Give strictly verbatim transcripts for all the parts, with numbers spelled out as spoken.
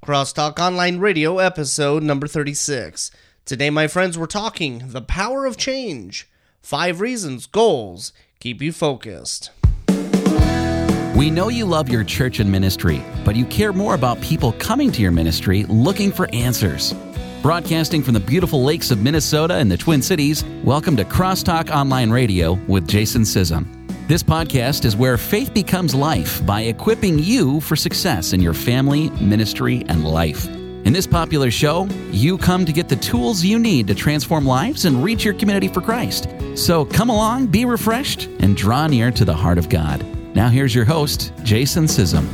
Crosstalk Online Radio, episode number thirty-six. Today, my friends, we're talking the power of change. Five reasons goals keep you focused. We know you love your church and ministry, but you care more about people coming to your ministry looking for answers. Broadcasting from the beautiful lakes of Minnesota and the Twin Cities, welcome to Crosstalk Online Radio with Jason Sissom. This podcast is where faith becomes life by equipping you for success in your family, ministry, and life. In this popular show, you come to get the tools you need to transform lives and reach your community for Christ. So come along, be refreshed, and draw near to the heart of God. Now here's your host, Jason Sissom.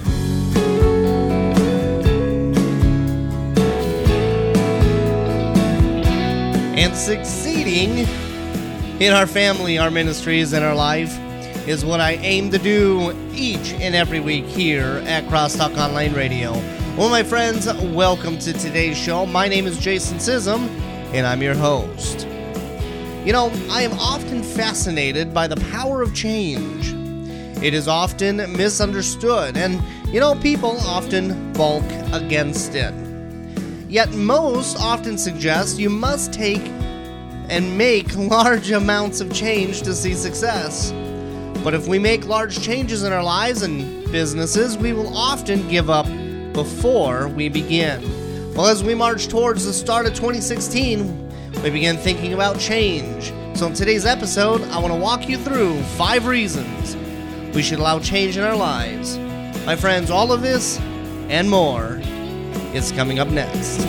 And succeeding in our family, our ministries, and our life is what I aim to do each and every week here at Crosstalk Online Radio. Well, my friends, welcome to today's show. My name is Jason Sissom, and I'm your host. You know, I am often fascinated by the power of change. It is often misunderstood, and, you know, people often balk against it. Yet most often suggest you must take and make large amounts of change to see success. But if we make large changes in our lives and businesses, we will often give up before we begin. Well, as we march towards the start of twenty sixteen, we begin thinking about change. So in today's episode, I want to walk you through five reasons we should allow change in our lives. My friends, all of this and more is coming up next.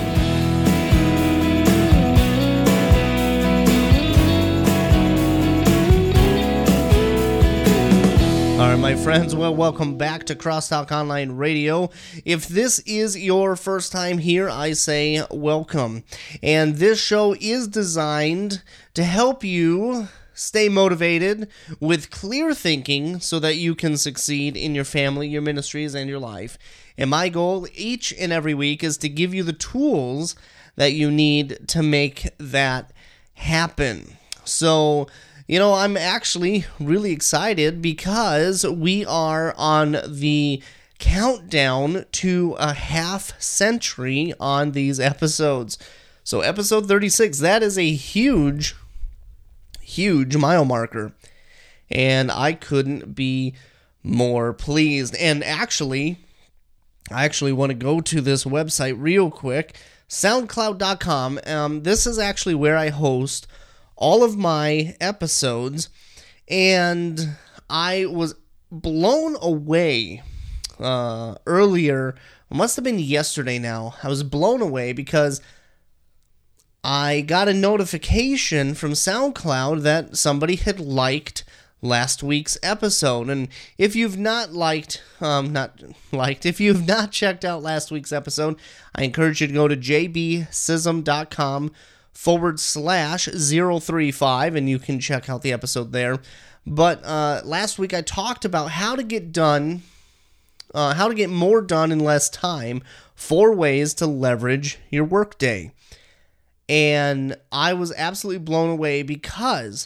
All right, my friends, well, welcome back to Crosstalk Online Radio. If this is your first time here, I say welcome. And this show is designed to help you stay motivated with clear thinking so that you can succeed in your family, your ministries, and your life. And my goal each and every week is to give you the tools that you need to make that happen. So, you know, I'm actually really excited because we are on the countdown to a half century on these episodes. So episode thirty-six, that is a huge, huge mile marker. And I couldn't be more pleased. And actually, I actually want to go to this website real quick, soundcloud dot com. Um, this is actually where I host all of my episodes, and I was blown away uh, earlier. It must have been yesterday now. I was blown away because I got a notification from SoundCloud that somebody had liked last week's episode. And if you've not liked, um, not liked, if you've not checked out last week's episode, I encourage you to go to j b sissom dot com forward slash zero three five, and you can check out the episode there. But uh, last week I talked about how to get done, uh, how to get more done in less time, four ways to leverage your workday. And I was absolutely blown away because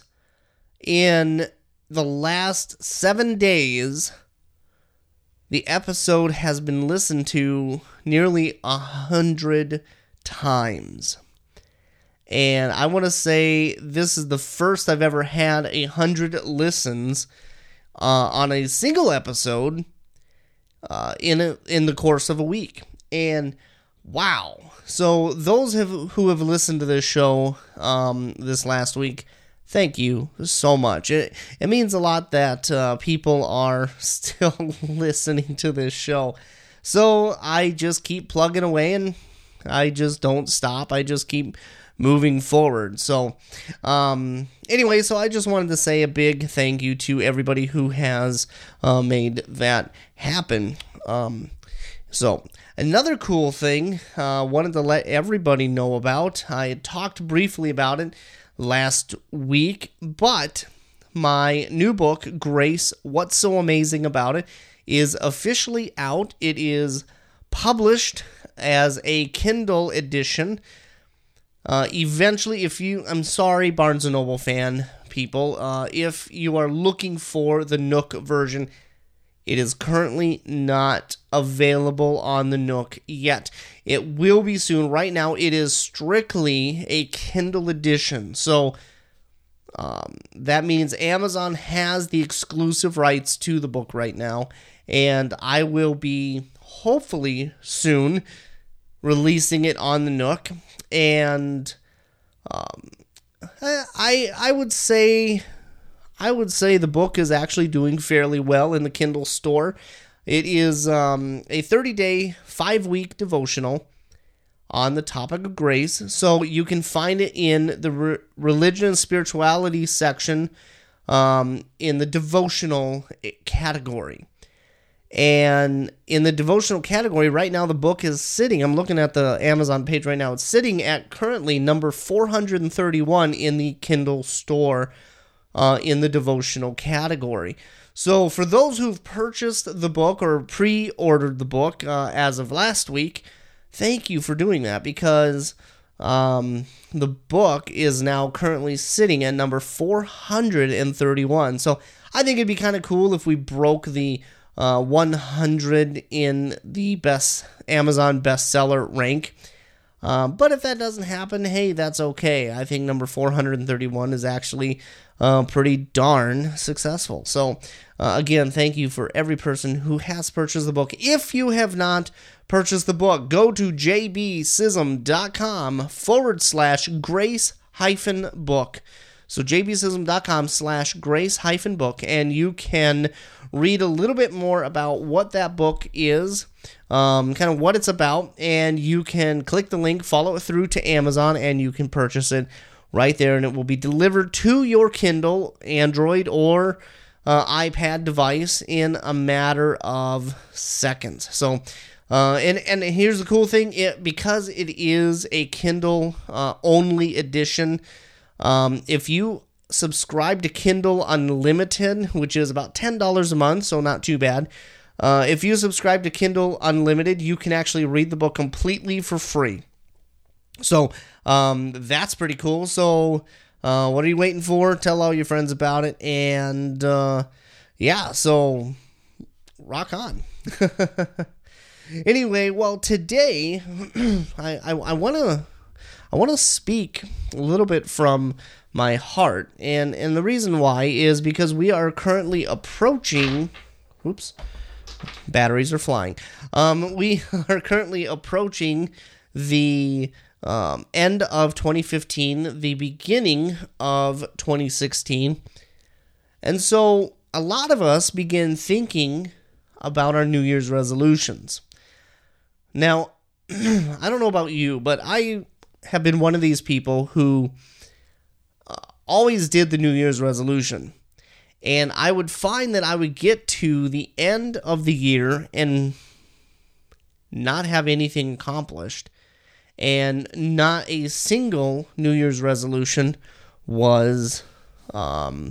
in the last seven days, the episode has been listened to nearly a hundred times. And I want to say this is the first I've ever had a hundred listens uh, on a single episode uh, in a, in the course of a week. And wow! So those have, who have listened to this show um, this last week, thank you so much. It it means a lot that uh, people are still listening to this show. So I just keep plugging away, and I just don't stop. I just keep moving forward. So, um, anyway, so I just wanted to say a big thank you to everybody who has uh, made that happen. Um, so, another cool thing I uh, wanted to let everybody know about. I had talked briefly about it last week, but my new book, Grace, What's So Amazing About It, is officially out. It is published as a Kindle edition. Uh, eventually, if you, I'm sorry, Barnes and Noble fan people, uh, if you are looking for the Nook version, It is currently not available on the Nook yet. It will be soon. Right now, it is strictly a Kindle edition. So um, that means Amazon has the exclusive rights to the book right now. And I will be, hopefully soon, releasing it on the Nook. And um, I I would say... I would say the book is actually doing fairly well in the Kindle store. It is um, a thirty-day, five-week devotional on the topic of grace. So you can find it in the re- religion and spirituality section um, in the devotional category. And in the devotional category, right now the book is sitting, I'm looking at the Amazon page right now, it's sitting at currently number four hundred thirty-one in the Kindle store. Uh, in the devotional category. So for those who've purchased the book or pre-ordered the book uh, as of last week, thank you for doing that, because um, the book is now currently sitting at number four hundred thirty-one. So I think it'd be kind of cool if we broke the uh, one hundred in the best Amazon bestseller rank. Um, but if that doesn't happen, hey, that's okay. I think number four hundred thirty-one is actually uh, pretty darn successful. So, uh, again, thank you for every person who has purchased the book. If you have not purchased the book, go to jbsism.com forward slash grace hyphen book. So jbsism.com slash grace hyphen book, and you can read a little bit more about what that book is, um, kind of what it's about, and you can click the link, follow it through to Amazon, and you can purchase it right there, and it will be delivered to your Kindle, Android, or uh, iPad device in a matter of seconds. So, uh, and, and here's the cool thing, it, because it is a Kindle uh, only edition, um, if you subscribe to Kindle Unlimited, which is about ten dollars a month, so not too bad. Uh, if you subscribe to Kindle Unlimited, you can actually read the book completely for free. So um, that's pretty cool. So uh, what are you waiting for? Tell all your friends about it. And uh, yeah, so rock on. Anyway, well, today I, I, I want to I want to speak a little bit from my heart, and, and the reason why is because we are currently approaching, oops, batteries are flying, um, we are currently approaching the um, end of twenty fifteen, the beginning of twenty sixteen, and so a lot of us begin thinking about our New Year's resolutions. Now, I don't know about you, but I have been one of these people who uh, always did the New Year's resolution. And I would find that I would get to the end of the year and not have anything accomplished. And not a single New Year's resolution was, um,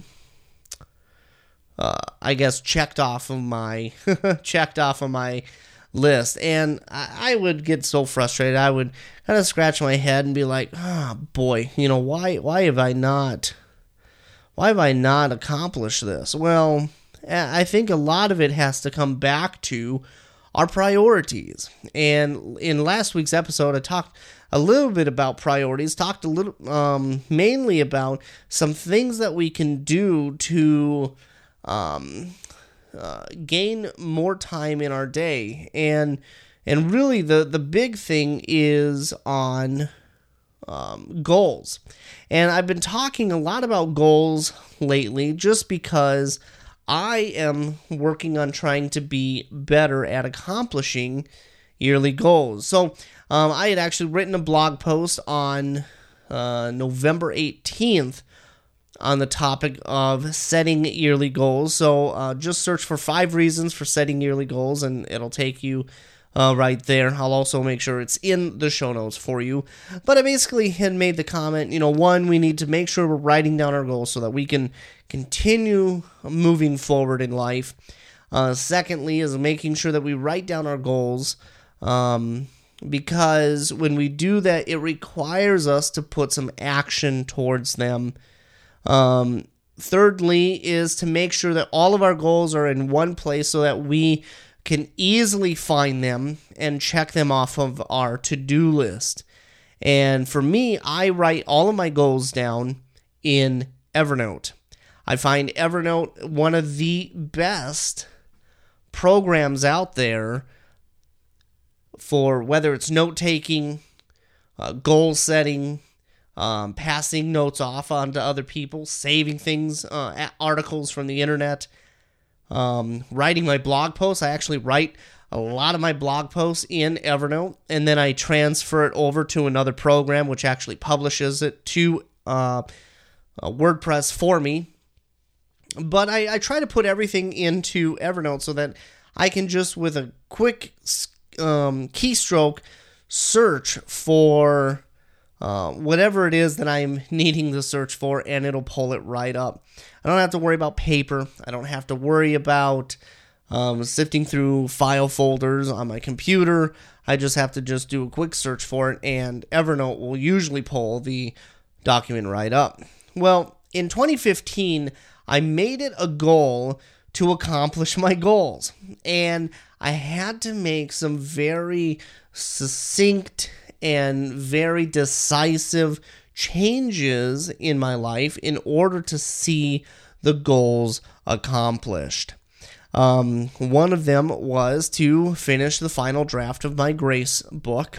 uh, I guess, checked off of my checked off of my list. And I, I would get so frustrated. I would kind of scratch my head and be like, oh boy, you know, why why have I not why have I not accomplished this? Well, I think a lot of it has to come back to our priorities. And in last week's episode, I talked a little bit about priorities, talked a little um, mainly about some things that we can do to um, uh, gain more time in our day. And and really the, the big thing is on um, goals. And I've been talking a lot about goals lately just because I am working on trying to be better at accomplishing yearly goals. So um, I had actually written a blog post on uh, November eighteenth on the topic of setting yearly goals. So uh, just search for five reasons for setting yearly goals, and it'll take you uh, right there. I'll also make sure it's in the show notes for you. But I basically had made the comment, you know, one, we need to make sure we're writing down our goals so that we can continue moving forward in life. Uh, secondly is making sure that we write down our goals, um, because when we do that, it requires us to put some action towards them. Um, thirdly is to make sure that all of our goals are in one place so that we can easily find them and check them off of our to-do list. And for me, I write all of my goals down in Evernote. I find Evernote one of the best programs out there for whether it's note-taking, uh, goal setting, um, passing notes off onto other people, saving things, uh, articles from the internet, um, writing my blog posts. I actually write a lot of my blog posts in Evernote, and then I transfer it over to another program which actually publishes it to uh, uh, WordPress for me. But I, I try to put everything into Evernote so that I can just, with a quick um, keystroke, search for uh, whatever it is that I'm needing to search for, and it'll pull it right up. I don't have to worry about paper. I don't have to worry about um, sifting through file folders on my computer. I just have to just do a quick search for it, and Evernote will usually pull the document right up. Well, in twenty fifteen, I made it a goal to accomplish my goals, and I had to make some very succinct and very decisive changes in my life in order to see the goals accomplished. Um, one of them was to finish the final draft of my Grace book,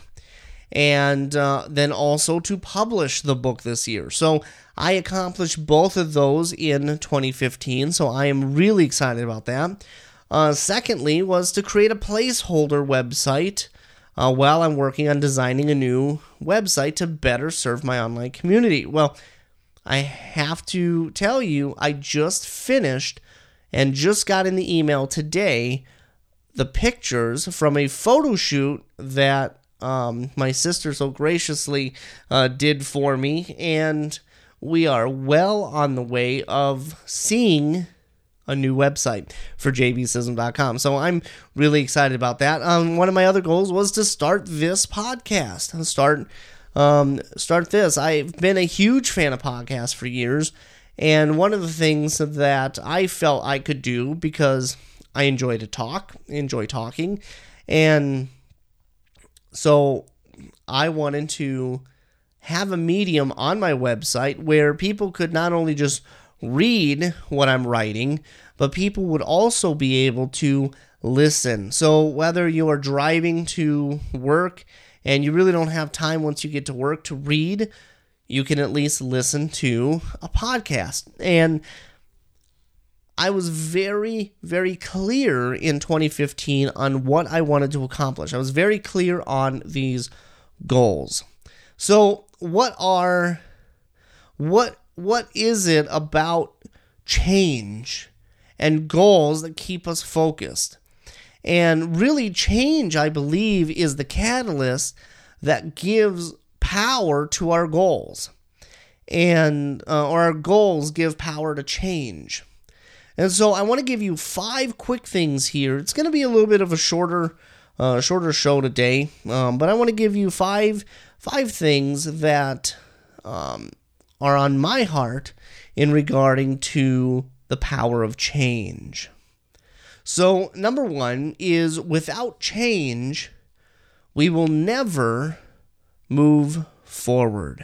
and uh, then also to publish the book this year. So I accomplished both of those in twenty fifteen, so I am really excited about that. Uh, secondly was to create a placeholder website uh, while I'm working on designing a new website to better serve my online community. Well, I have to tell you, I just finished and just got in the email today the pictures from a photo shoot that um, my sister so graciously uh, did for me, and we are well on the way of seeing a new website for j b sism dot com. So I'm really excited about that. Um, one of my other goals was to start this podcast. Start, um, start this. I've been a huge fan of podcasts for years, and one of the things that I felt I could do, because I enjoy to talk, enjoy talking, and so I wanted to have a medium on my website where people could not only just read what I'm writing, but people would also be able to listen. So whether you are driving to work and you really don't have time once you get to work to read, you can at least listen to a podcast. And I was very, very clear in twenty fifteen on what I wanted to accomplish. I was very clear on these goals. So what are, what, what is it about change and goals that keep us focused? And really, change, I believe, is the catalyst that gives power to our goals. And, uh, or our goals give power to change. And so I want to give you five quick things here. It's going to be a little bit of a shorter, uh, shorter show today, um, but I want to give you five, five things that um, are on my heart in regarding to the power of change. So number one is, without change, we will never move forward.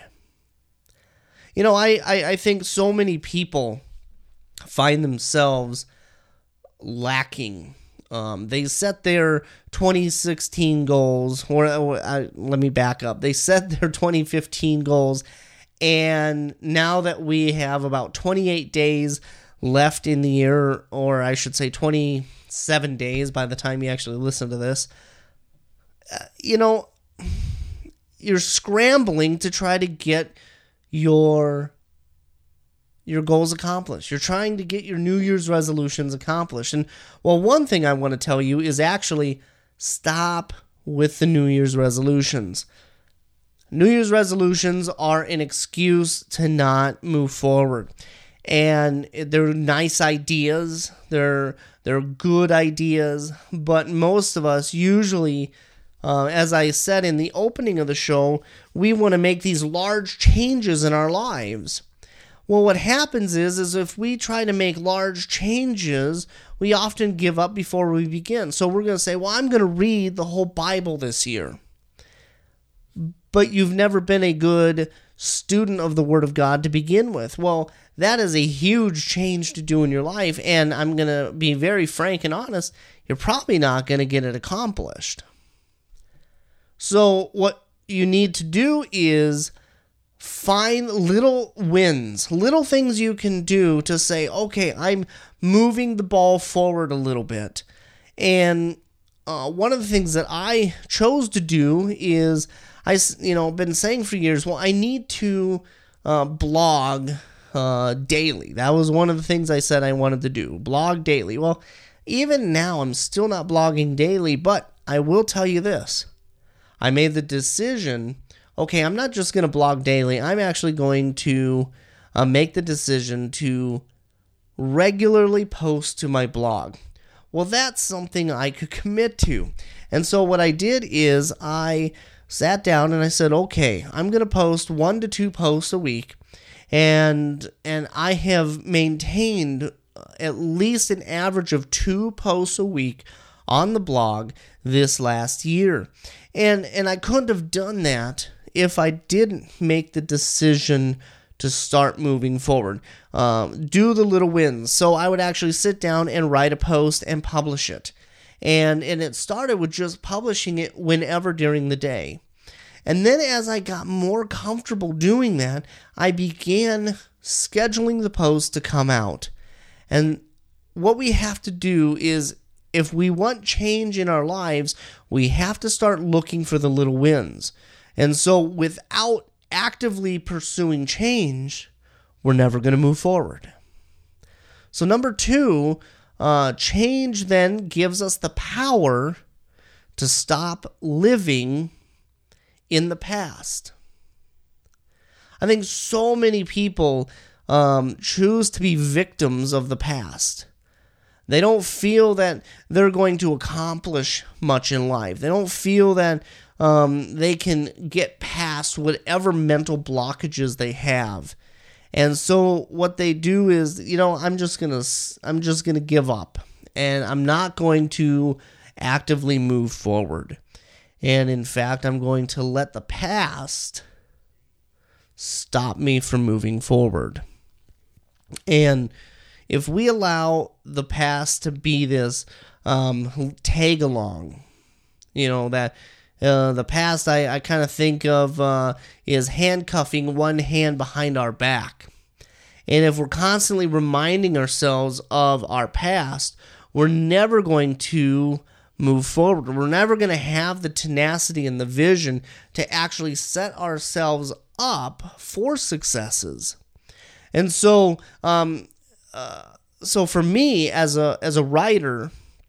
You know, I, I, I think so many people find themselves lacking. Um, they set their twenty sixteen goals, or uh, let me back up. They set their twenty fifteen goals, and now that we have about twenty-eight days left in the year, or I should say twenty-seven days by the time you actually listen to this, uh, you know, you're scrambling to try to get your your goals accomplished. You're trying to get your New Year's resolutions accomplished. And, well, one thing I want to tell you is actually stop with the New Year's resolutions. New Year's resolutions are an excuse to not move forward. And they're nice ideas. They're, they're good ideas. But most of us usually, uh, as I said in the opening of the show, we want to make these large changes in our lives. Well, what happens is, is if we try to make large changes, we often give up before we begin. So we're going to say, well, I'm going to read the whole Bible this year. But you've never been a good student of the Word of God to begin with. Well, that is a huge change to do in your life, and I'm going to be very frank and honest, you're probably not going to get it accomplished. So what you need to do is find little wins, little things you can do to say, okay, I'm moving the ball forward a little bit. And uh, one of the things that I chose to do is, I, you know, been saying for years, well, I need to uh, blog uh, daily. That was one of the things I said I wanted to do, blog daily. Well, even now, I'm still not blogging daily, but I will tell you this. I made the decision, okay, I'm not just going to blog daily. I'm actually going to uh, make the decision to regularly post to my blog. Well, that's something I could commit to. And so what I did is I sat down and I said, okay, I'm going to post one to two posts a week. And, and I have maintained at least an average of two posts a week on the blog this last year. And and I couldn't have done that if I didn't make the decision to start moving forward. Um, do the little wins. So I would actually sit down and write a post and publish it. And, and it started with just publishing it whenever during the day. And then as I got more comfortable doing that, I began scheduling the posts to come out. And what we have to do is, if we want change in our lives, we have to start looking for the little wins. And so without actively pursuing change, we're never going to move forward. So number two, uh, change then gives us the power to stop living in the past. I think so many people um, choose to be victims of the past. They don't feel that they're going to accomplish much in life. They don't feel that um, they can get past whatever mental blockages they have. And so what they do is, you know, I'm just going to I'm just going to give up, and I'm not going to actively move forward. And in fact, I'm going to let the past stop me from moving forward. And if we allow the past to be this um, tag along, you know, that uh, the past I, I kind of think of uh, is handcuffing one hand behind our back. And if we're constantly reminding ourselves of our past, we're never going to move forward. We're never going to have the tenacity and the vision to actually set ourselves up for successes. And so, um, uh, so for me as a as a writer,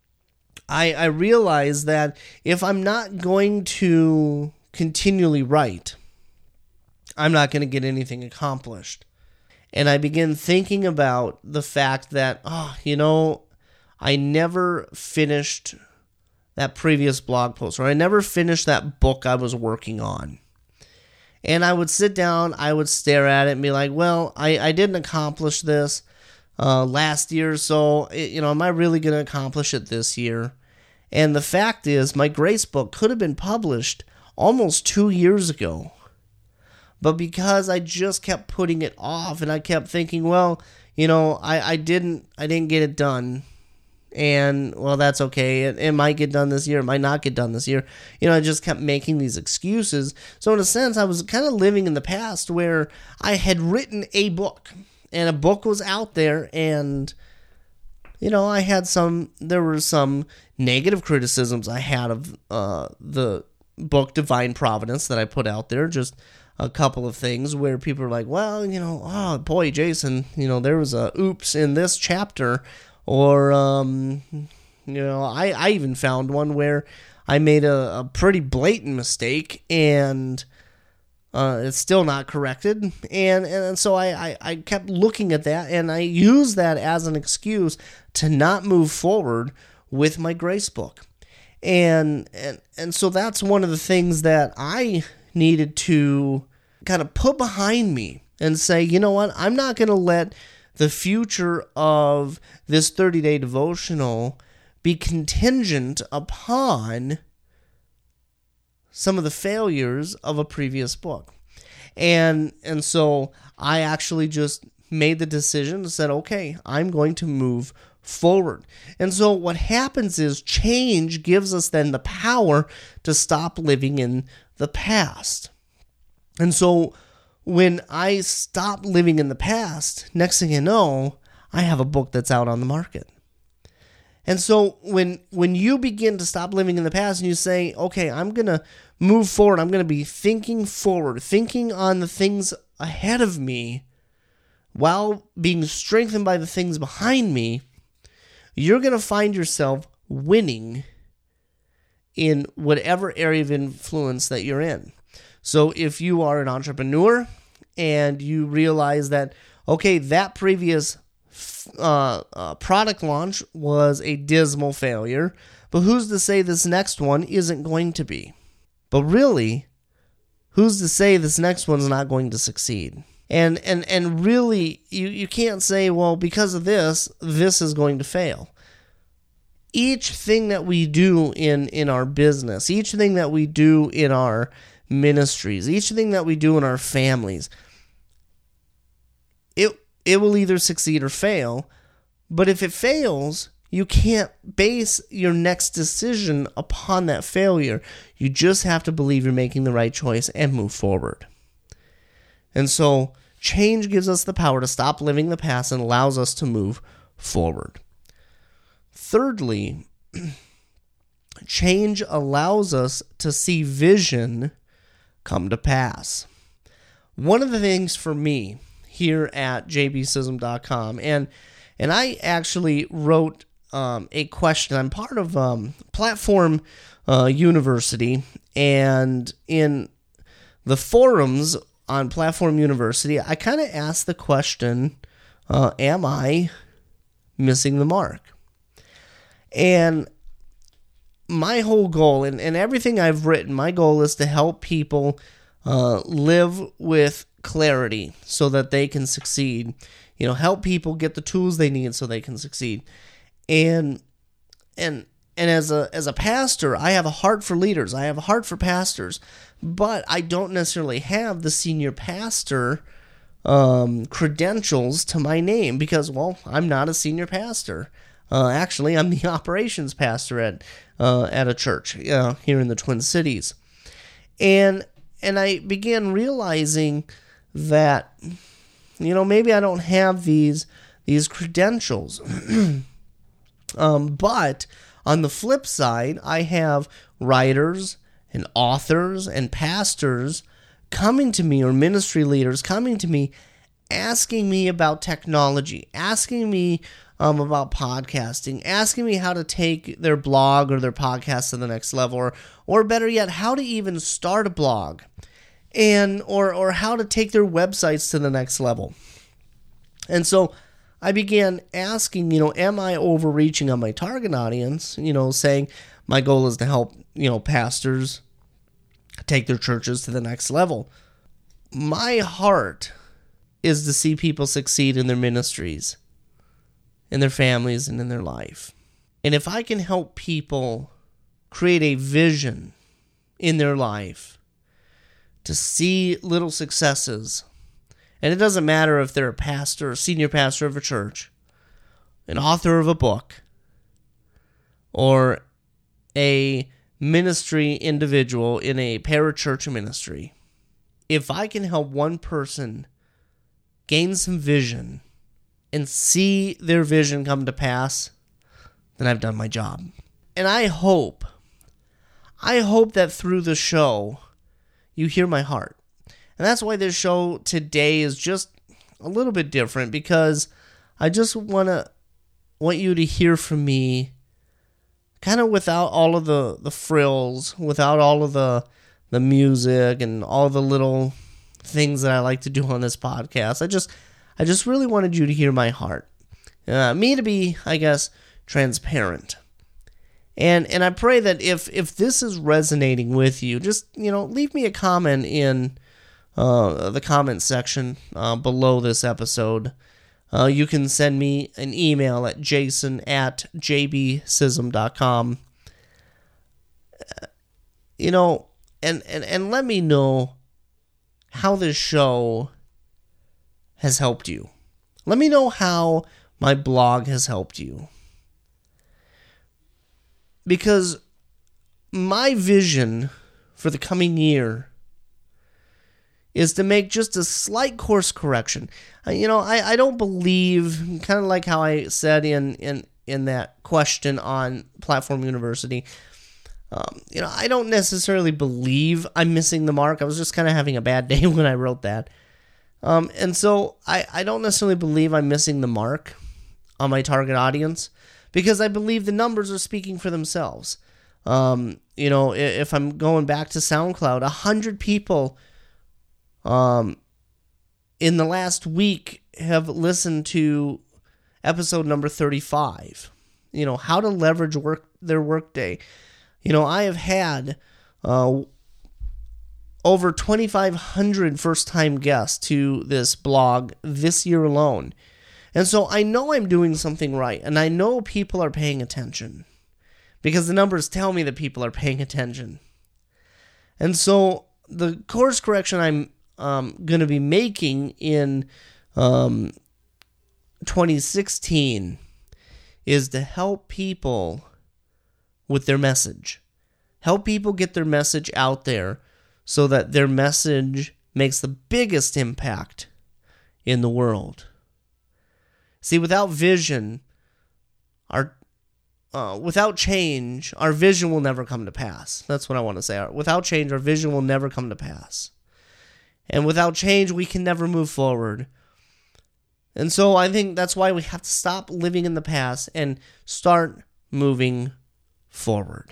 I I realize that if I'm not going to continually write, I'm not going to get anything accomplished. And I begin thinking about the fact that, oh, you know, I never finished that previous blog post, or I never finished that book I was working on. And I would sit down, I would stare at it and be like, well, I, I didn't accomplish this uh, last year, so, it, you know, am I really going to accomplish it this year? And the fact is, my Grace book could have been published almost two years ago. But because I just kept putting it off, and I kept thinking, well, you know, I, I didn't I didn't get it done. And, well, that's okay. It, it might get done this year. It might not get done this year. You know, I just kept making these excuses. So in a sense, I was kind of living in the past where I had written a book. And a book was out there. And, you know, I had some, there were some negative criticisms I had of uh, the book Divine Providence that I put out there. Just a couple of things where people are like, well, you know, oh, boy, Jason, you know, there was a oops in this chapter. Or, um, you know, I, I even found one where I made a, a pretty blatant mistake, and uh, it's still not corrected. And and so I, I, I kept looking at that, and I used that as an excuse to not move forward with my Grace book. And, and, and so that's one of the things that I needed to kind of put behind me. and say, you know what, I'm not going to let the future of this thirty-day devotional be contingent upon some of the failures of a previous book. And and so I actually just made the decision and said, okay, I'm going to move forward. And so what happens is change gives us then the power to stop living in the past. And so when I stop living in the past, next thing you know, I have a book that's out on the market. And so when when you begin to stop living in the past and you say, okay, I'm going to move forward, I'm going to be thinking forward, thinking on the things ahead of me while being strengthened by the things behind me, you're going to find yourself winning in whatever area of influence that you're in. So if you are an entrepreneur and you realize that, okay, that previous uh, uh, product launch was a dismal failure, but who's to say this next one isn't going to be? But really, who's to say this next one's not going to succeed? And and and really, you, you can't say, well, because of this, this is going to fail. Each thing that we do in, in our business, each thing that we do in our ministries, each thing that we do in our families, it it will either succeed or fail. But if it fails, you can't base your next decision upon that failure. You just have to believe you're making the right choice and move forward. And so change gives us the power to stop living the past and allows us to move forward. Thirdly, change allows us to see vision come to pass. One of the things for me here at j b sism dot com, and and I actually wrote um, a question. I'm part of um, Platform uh, University, and in the forums on Platform University, I kind of asked the question, uh, am I missing the mark? And my whole goal, and, and everything I've written, my goal is to help people uh, live with clarity so that they can succeed. You know, help people get the tools they need so they can succeed. And and and as a as a pastor, I have a heart for leaders. I have a heart for pastors, but I don't necessarily have the senior pastor um, credentials to my name because, well, I'm not a senior pastor. Uh, actually, I'm the operations pastor at uh, at a church uh, here in the Twin Cities, and and I began realizing that, you know, maybe I don't have these these credentials, um, but on the flip side, I have writers and authors and pastors coming to me, or ministry leaders coming to me, asking me about technology, asking me Um, about podcasting, asking me how to take their blog or their podcast to the next level, or, or better yet, how to even start a blog, and or or how to take their websites to the next level. And so I began asking, you know, am I overreaching on my target audience? You know, saying my goal is to help, you know, pastors take their churches to the next level. My heart is to see people succeed in their ministries, in their families, and in their life. And if I can help people create a vision in their life to see little successes, and it doesn't matter if they're a pastor, a senior pastor of a church, an author of a book, or a ministry individual in a parachurch ministry, if I can help one person gain some vision and see their vision come to pass, then I've done my job. And I hope, I hope that through the show, you hear my heart. And that's why this show today is just a little bit different, because I just want to want you to hear from me kind of without all of the, the frills, without all of the the music and all the little things that I like to do on this podcast. I just I just really wanted you to hear my heart. Uh, me to be, I guess, transparent. And and I pray that if if this is resonating with you, just, you know, leave me a comment in uh, the comment section uh, below this episode. Uh, you can send me an email at jason at j b sism dot com. Uh, you know, and, and, and let me know how this show has helped you. Let me know how my blog has helped you. Because my vision for the coming year is to make just a slight course correction. Uh, you know, I, I don't believe, kind of like how I said in, in, in that question on Platform University, um, you know, I don't necessarily believe I'm missing the mark. I was just kind of having a bad day when I wrote that. Um, and so I, I don't necessarily believe I'm missing the mark on my target audience, because I believe the numbers are speaking for themselves. Um, you know, if I'm going back to SoundCloud, one hundred people um, in the last week have listened to episode number thirty-five. You know, how to leverage work their workday. You know, I have had uh, over twenty-five hundred first-time guests to this blog this year alone. And so I know I'm doing something right, and I know people are paying attention, because the numbers tell me that people are paying attention. And so the course correction I'm um, going to be making in um, twenty sixteen is to help people with their message. Help people get their message out there so that their message makes the biggest impact in the world. See, without vision, our uh, without change, our vision will never come to pass. That's what I want to say. Without change, our vision will never come to pass. And without change, we can never move forward. And so I think that's why we have to stop living in the past and start moving forward.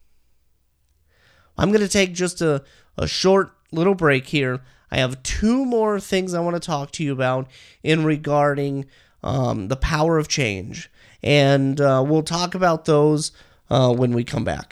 I'm going to take just a, a short little break here. I have two more things I want to talk to you about in regarding um, the power of change. And uh, we'll talk about those uh, when we come back.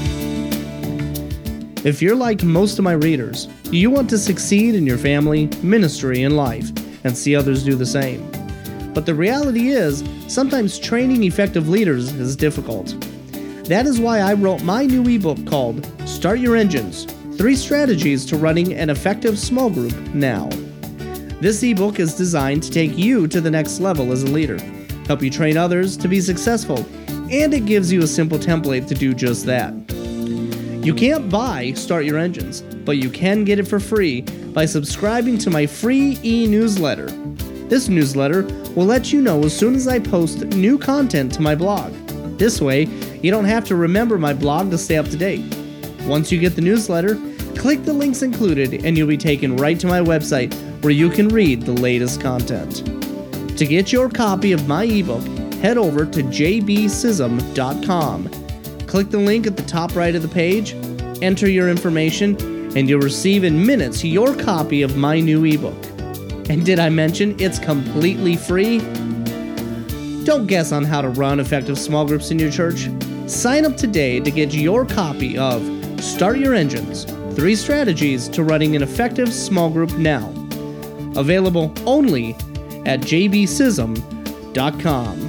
If you're like most of my readers, you want to succeed in your family, ministry, and life, and see others do the same. But the reality is, sometimes training effective leaders is difficult. That is why I wrote my new ebook called Start Your Engines, Three Strategies to Running an Effective Small Group Now. This ebook is designed to take you to the next level as a leader, help you train others to be successful, and it gives you a simple template to do just that. You can't buy Start Your Engines, but you can get it for free by subscribing to my free e-newsletter. This newsletter will let you know as soon as I post new content to my blog. This way, you don't have to remember my blog to stay up to date. Once you get the newsletter, click the links included and you'll be taken right to my website where you can read the latest content. To get your copy of my ebook, head over to j b sism dot com. Click the link at the top right of the page, enter your information, and you'll receive in minutes your copy of my new ebook. And did I mention it's completely free? Don't guess on how to run effective small groups in your church. Sign up today to get your copy of Start Your Engines, Three Strategies to Running an Effective Small Group Now. Available only at j b sism dot com.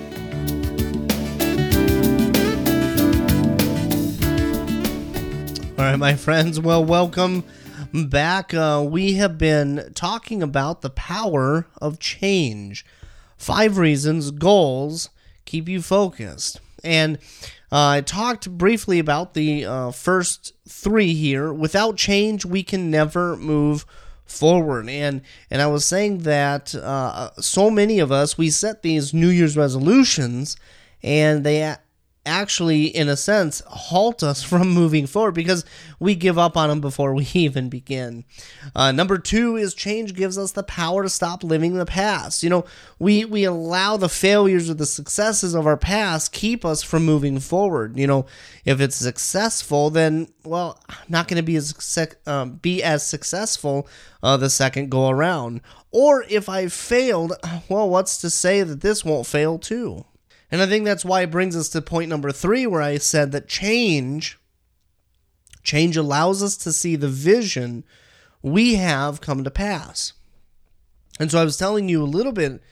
All right, my friends, well, welcome back. Uh, we have been talking about the power of change. Five reasons goals keep you focused. And uh, I talked briefly about the uh, first three here. Without change, we can never move forward. And and I was saying that uh, so many of us, we set these New Year's resolutions, and they a- actually, in a sense, halt us from moving forward because we give up on them before we even begin. Uh, number two is change gives us the power to stop living in the past. You know, we, we allow the failures or the successes of our past keep us from moving forward. You know, if it's successful, then, well, I'm not going to be as um, be as successful uh, the second go around. Or if I failed, well, what's to say that this won't fail too? And I think that's why it brings us to point number three, where I said that change, change allows us to see the vision we have come to pass. And so I was telling you a little bit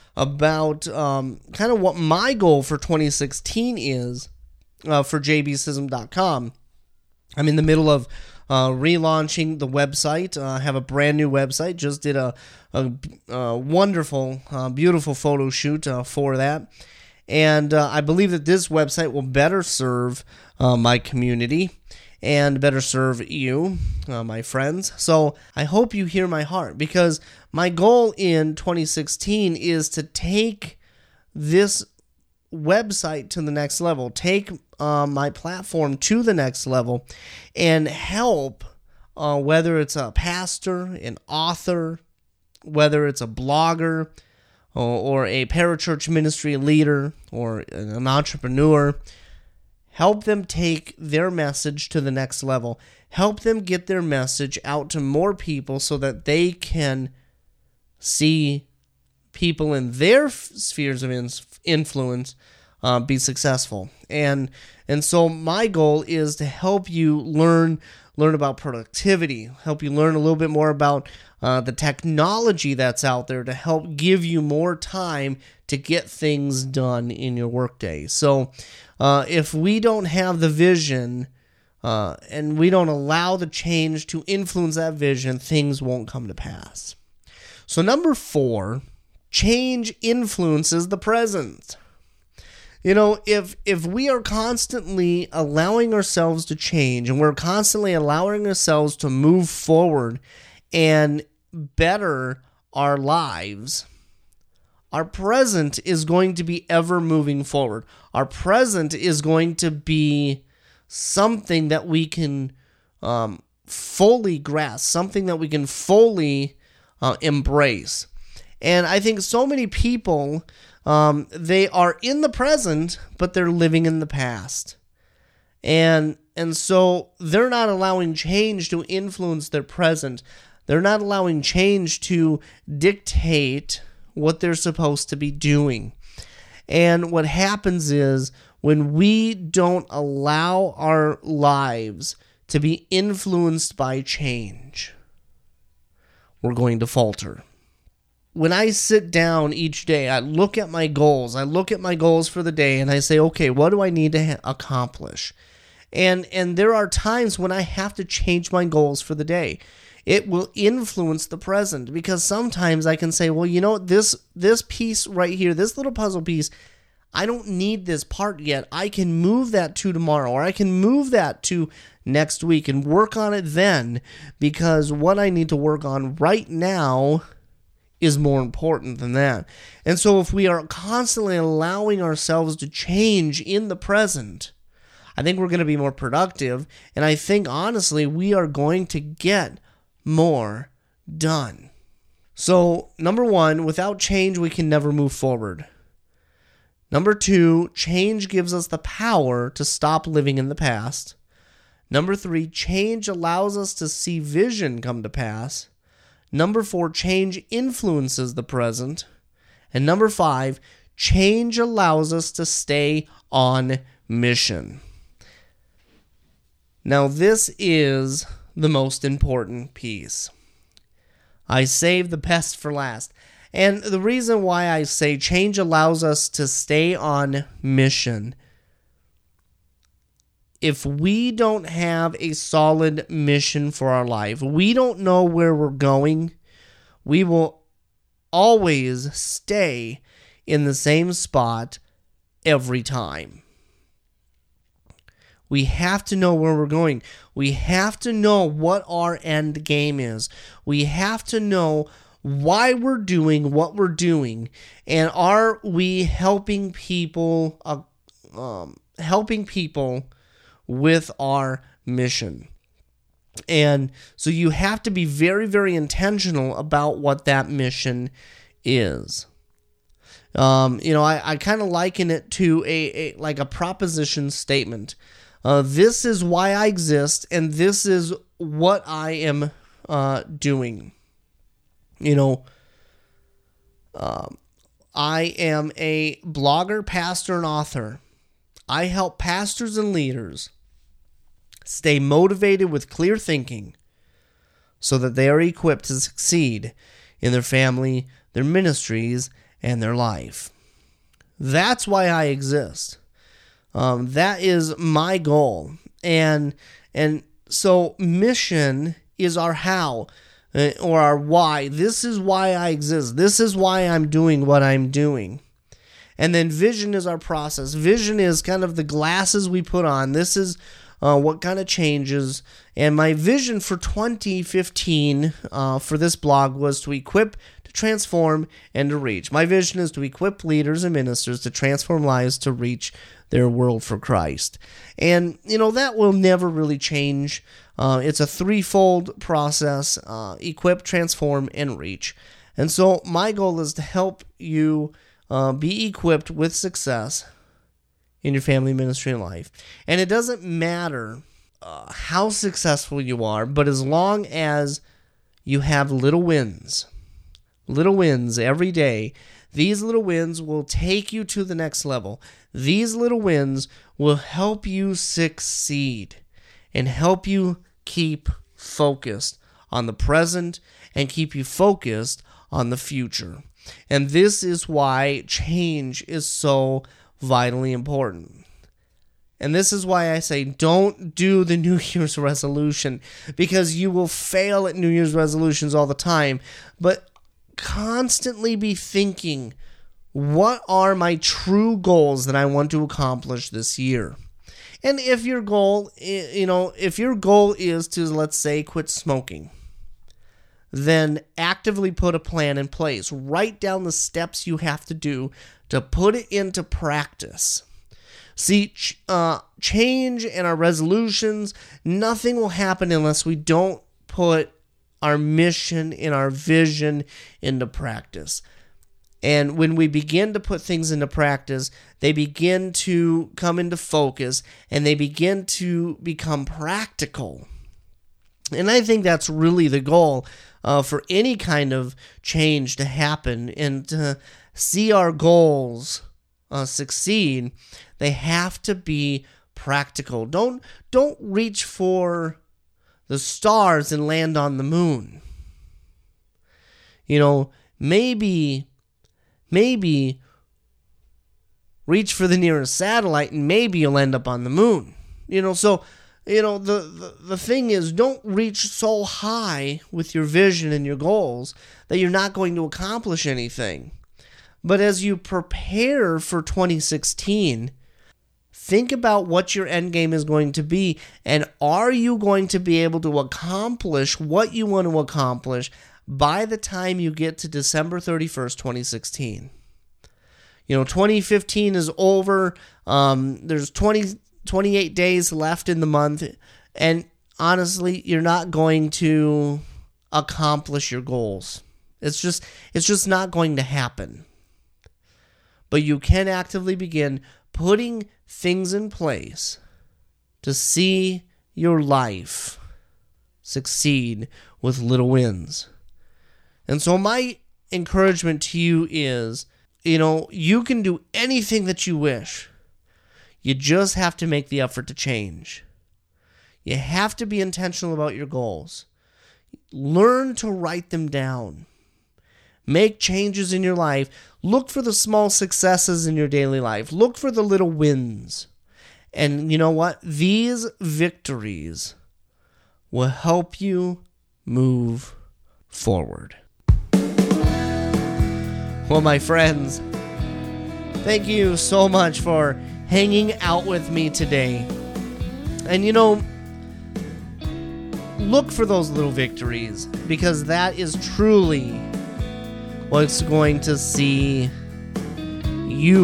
about um, kind of what my goal for twenty sixteen is uh, for j b sism dot com. I'm in the middle of uh, relaunching the website. Uh, I have a brand new website. Just did a, a, a wonderful, uh, beautiful photo shoot uh, for that. And uh, I believe that this website will better serve uh, my community and better serve you, uh, my friends. So I hope you hear my heart, because my goal in twenty sixteen is to take this website to the next level, take uh, my platform to the next level, and help, uh, whether it's a pastor, an author, whether it's a blogger, or, or a parachurch ministry leader, or an entrepreneur, help them take their message to the next level. Help them get their message out to more people so that they can see people in their f- spheres of in- influence uh, be successful. And and so my goal is to help you learn learn about productivity, help you learn a little bit more about uh, the technology that's out there to help give you more time to get things done in your workday. So uh, if we don't have the vision uh, and we don't allow the change to influence that vision, things won't come to pass. So number four, change influences the present. You know, if if we are constantly allowing ourselves to change, and we're constantly allowing ourselves to move forward and better our lives, our present is going to be ever moving forward. Our present is going to be something that we can um, fully grasp, something that we can fully uh, embrace. And I think so many people, um, they are in the present, but they're living in the past. And and so they're not allowing change to influence their present. They're not allowing change to dictate what they're supposed to be doing. And what happens is, when we don't allow our lives to be influenced by change, we're going to falter. When I sit down each day, I look at my goals. I look at my goals for the day, and I say, okay, what do I need to ha- accomplish? And and there are times when I have to change my goals for the day. It will influence the present, because sometimes I can say, well, you know, this this piece right here, this little puzzle piece, I don't need this part yet. I can move that to tomorrow, or I can move that to next week and work on it then, because what I need to work on right now is more important than that. And so if we are constantly allowing ourselves to change in the present, I think we're going to be more productive, and I think, honestly, we are going to get more done. So, number one, without change, we can never move forward. Number two, change gives us the power to stop living in the past. Number three, change allows us to see vision come to pass. Number four, change influences the present. And number five, change allows us to stay on mission. Now, this is the most important piece. I saved the best for last. And the reason why I say change allows us to stay on mission, if we don't have a solid mission for our life, we don't know where we're going, we will always stay in the same spot every time. We have to know where we're going. We have to know what our end game is. We have to know why we're doing what we're doing, and are we helping people, uh, um, helping people with our mission. And so you have to be very, very intentional about what that mission is. Um, you know, I, I kind of liken it to a, a like a proposition statement. Uh, this is why I exist, and this is what I am uh, doing. You know, um, I am a blogger, pastor, and author. I help pastors and leaders stay motivated with clear thinking, so that they are equipped to succeed in their family, their ministries, and their life. That's why I exist. Um, that is my goal. And and so mission is our how, uh, or our why. This is why I exist. This is why I'm doing what I'm doing. And then vision is our process. Vision is kind of the glasses we put on. This is uh, what kind of changes. And my vision for twenty fifteen uh, for this blog was to equip, to transform, and to reach. My vision is to equip leaders and ministers to transform lives to reach their world for Christ. And, you know, that will never really change. Uh, it's a threefold process: uh, equip, transform, and reach. And so my goal is to help you uh, be equipped with success in your family, ministry, and life. And it doesn't matter uh, how successful you are, but as long as you have little wins, little wins every day, these little wins will take you to the next level. These little wins will help you succeed and help you keep focused on the present and keep you focused on the future. And this is why change is so vitally important. And this is why I say don't do the New Year's resolution, because you will fail at New Year's resolutions all the time. But constantly be thinking, what are my true goals that I want to accomplish this year? And if your goal, you know, if your goal is to, let's say, quit smoking, then actively put a plan in place. Write down the steps you have to do to put it into practice. See, ch- uh, change and our resolutions, nothing will happen unless we don't put our mission and our vision into practice. And when we begin to put things into practice, they begin to come into focus and they begin to become practical. And I think that's really the goal uh, for any kind of change to happen and to see our goals uh, succeed. They have to be practical. Don't don't reach for the stars and land on the moon. You know, maybe maybe reach for the nearest satellite and maybe you'll end up on the moon. You know, so you know the, the the thing is, don't reach so high with your vision and your goals that you're not going to accomplish anything. But as you prepare for twenty sixteen, think about what your end game is going to be, and are you going to be able to accomplish what you want to accomplish by the time you get to December thirty-first, twenty sixteen. You know, twenty fifteen is over. Um, there's twenty, twenty-eight days left in the month, and honestly, you're not going to accomplish your goals. It's just, it's just not going to happen. But you can actively begin putting things in place to see your life succeed with little wins. And so my encouragement to you is, you know, you can do anything that you wish. You just have to make the effort to change. You have to be intentional about your goals. Learn to write them down. Make changes in your life. Look for the small successes in your daily life. Look for the little wins. And you know what? These victories will help you move forward. Well, my friends, thank you so much for hanging out with me today. And you know, look for those little victories, because that is truly what's going to see you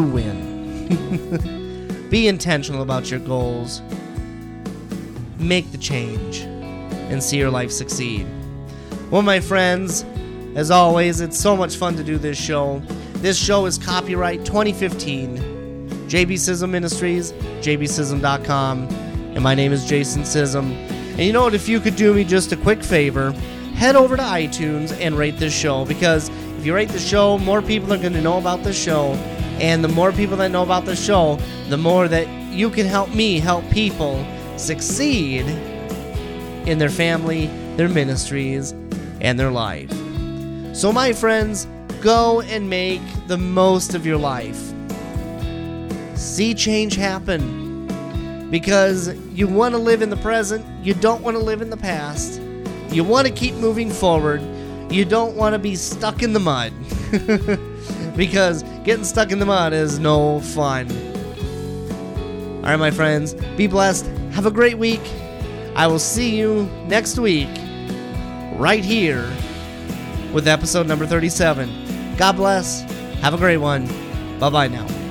win. Be intentional about your goals. Make the change and see your life succeed. Well, my friends, as always, it's so much fun to do this show. This show is copyright twenty fifteen. J B Sism Ministries, j b sism dot com. And my name is Jason Sism. And you know what? If you could do me just a quick favor, head over to iTunes and rate this show, because if you rate the show, more people are going to know about the show. And the more people that know about the show, the more that you can help me help people succeed in their family, their ministries, and their life. So my friends, go and make the most of your life. See change happen, because you want to live in the present, you don't want to live in the past. You want to keep moving forward, you don't want to be stuck in the mud. Because getting stuck in the mud is no fun. Alright, my friends, be blessed, have a great week. I will see you next week, right here, with episode number thirty-seven. God bless, have a great one, bye-bye now.